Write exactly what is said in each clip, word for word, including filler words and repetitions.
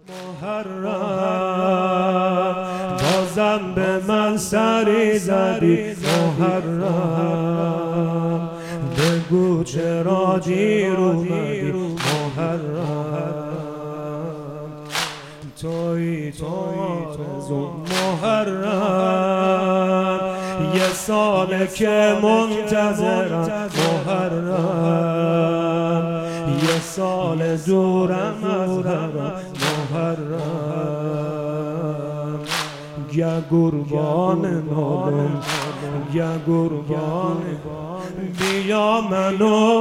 محرم بازم به من سری زدی محرم، بگو چرا دیر اومدی محرم، توی تو آرزو محرم، یه ساله که منتظرم محرم، یه سال دورم از همم محرم، گه قربان نالم گه قربان، بیا منو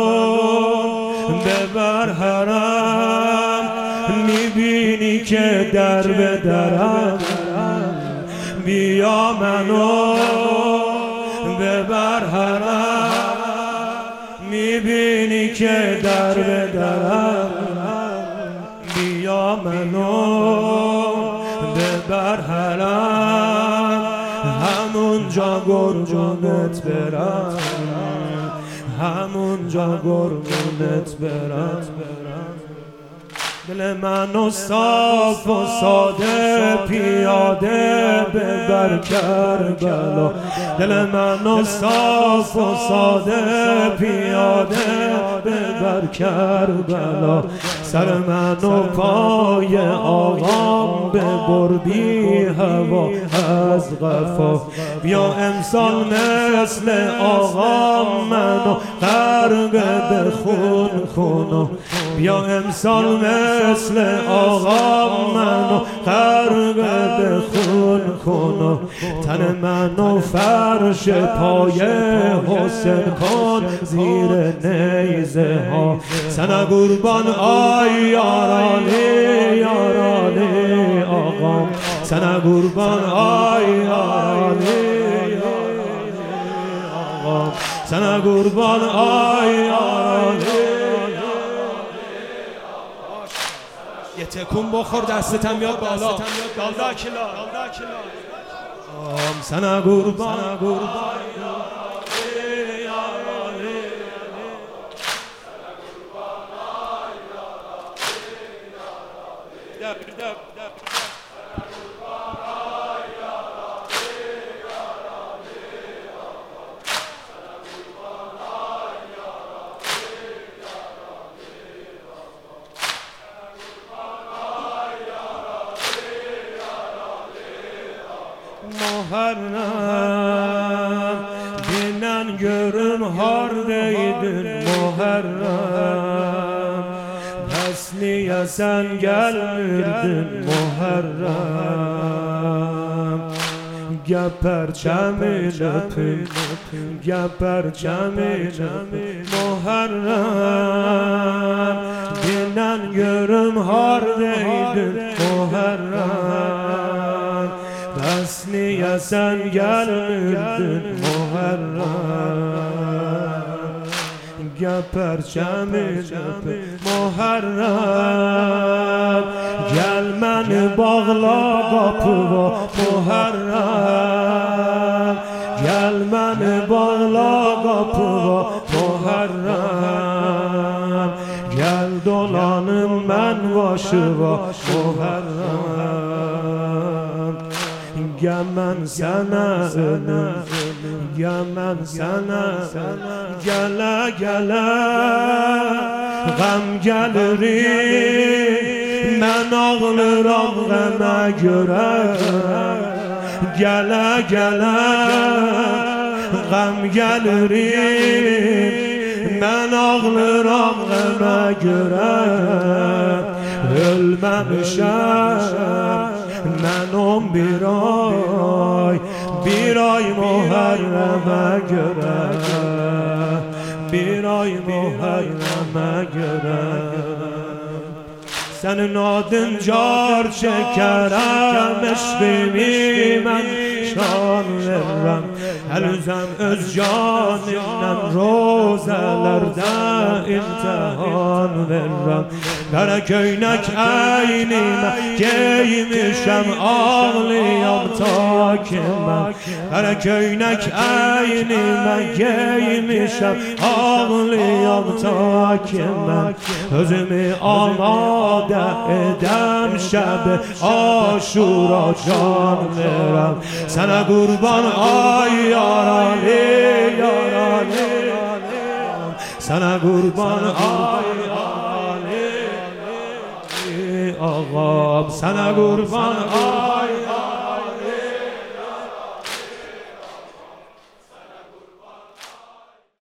ببر حرم، میبینی که در به درم، بیا منو ببر حرم، میبینی که در به درم، بیا منو ببر حرم، همونجا قربونت برم، همونجا قربونت برم. دل منو صاف و ساده پیاده ببر کربلا، دل منو صاف و ساده پیاده ببر کربلا، سر منو پای آقام ببر بی هوا از قفا، بیا امسال مثل آقام منو غرق به خون کنو، بیا امسال مثل آقا منو غرق به خون کنو، تن منو فرش پای حسین کن زیر نیزه ها، سنه قربان آی یارانی یارانی آقام، سنه قربان آی یارانی آقام، سنه قربان آی یارانی. یه تکون بخور دستتم بیاد بالا، دالدا کلا آم سنه قربان قربان Muharrem Bilen görüm hardaydın Muharrem, Hesniye sen gelmirdin Muharrem, Gel perçemin öpün, gel perçemin öpün Muharrem, Bilen görüm hardaydın Muharrem, Hesniye sen gelmirdin Muharrem, Gel perçemin öpün Muharrem, Gel beni bağla kapıva Muharrem, Gel beni bağla kapıva Muharrem, Gel dolanım ben başıva Muharrem, Gel ben sana ölüm, gel ben sana gele gele gam gelirim, ben ağlıram geme göre, gele gele gam gelirim, ben ağlıram geme göre, ölmemişem ben on bir ay, bir ay Muharrem'e göre, bir ay Muharrem'e göre. Senin adın car çekerem, eşbimi ben şan verem, Elzem öz canimden rozelerde imtihan verrem. Kara köynek eynime giymişem ağlayam ta ki ben. Kara köynek eynime giymişem ağlayam ta ki ben. Özümü amade edem şeb aşura can verem. Sana kurban ay yarali yarali, sana kurban ay Ali ağam, sana kurban ay